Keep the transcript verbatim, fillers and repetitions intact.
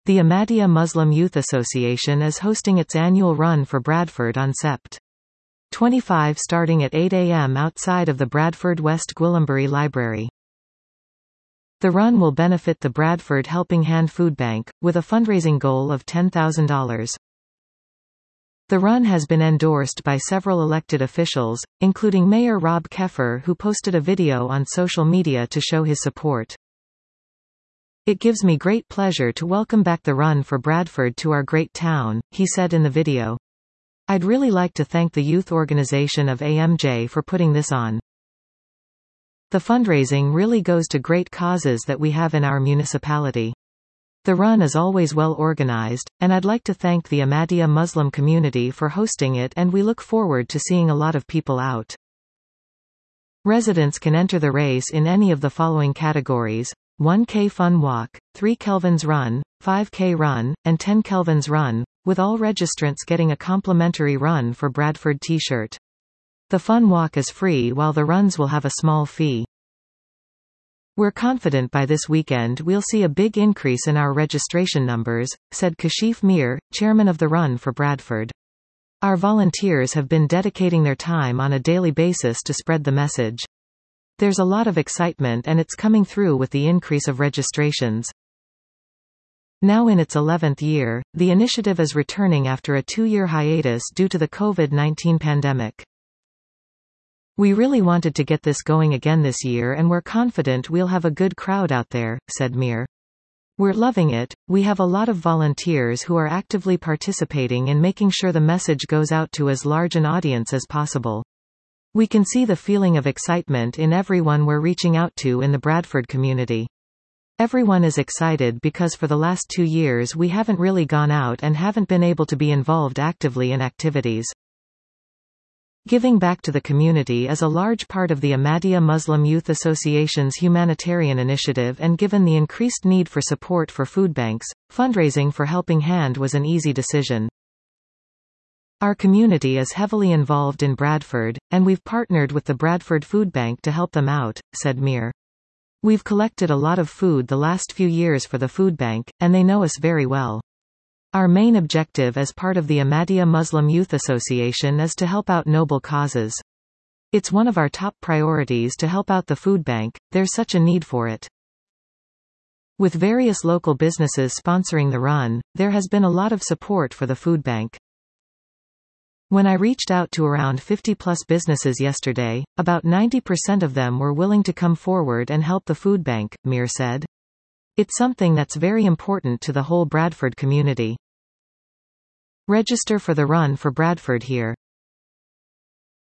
The Ahmadiyya Muslim Youth Association is hosting its annual Run for Bradford on September twenty-fifth starting at eight A M outside of the Bradford West Gwillimbury Library. The run will benefit the Bradford Helping Hand Food Bank, with a fundraising goal of ten thousand dollars. The run has been endorsed by several elected officials, including Mayor Rob Keffer, who posted a video on social media to show his support. "It gives me great pleasure to welcome back the Run for Bradford to our great town," he said in the video. "I'd really like to thank the youth organization of A M J for putting this on. The fundraising really goes to great causes that we have in our municipality. The run is always well organized, and I'd like to thank the Ahmadiyya Muslim community for hosting it, and we look forward to seeing a lot of people out." Residents can enter the race in any of the following categories: one K Fun Walk, three Kelvins Run, five K Run, and ten Kelvins Run, with all registrants getting a complimentary Run for Bradford t-shirt. The Fun Walk is free while the runs will have a small fee. "We're confident by this weekend we'll see a big increase in our registration numbers," said Kashif Mir, chairman of the Run for Bradford. "Our volunteers have been dedicating their time on a daily basis to spread the message. There's a lot of excitement and it's coming through with the increase of registrations." Now in its eleventh year, the initiative is returning after a two-year hiatus due to the COVID nineteen pandemic. "We really wanted to get this going again this year and we're confident we'll have a good crowd out there," said Mir. "We're loving it. We have a lot of volunteers who are actively participating in making sure the message goes out to as large an audience as possible. We can see the feeling of excitement in everyone we're reaching out to in the Bradford community. Everyone is excited because for the last two years we haven't really gone out and haven't been able to be involved actively in activities." Giving back to the community is a large part of the Ahmadiyya Muslim Youth Association's humanitarian initiative, and given the increased need for support for food banks, fundraising for Helping Hand was an easy decision. "Our community is heavily involved in Bradford, and we've partnered with the Bradford Food Bank to help them out," said Mir. "We've collected a lot of food the last few years for the food bank, and they know us very well. Our main objective as part of the Ahmadiyya Muslim Youth Association is to help out noble causes. It's one of our top priorities to help out the food bank, there's such a need for it." With various local businesses sponsoring the run, there has been a lot of support for the food bank. "When I reached out to around fifty plus businesses yesterday, about ninety percent of them were willing to come forward and help the food bank," Mir said. "It's something that's very important to the whole Bradford community." Register for the Run for Bradford here.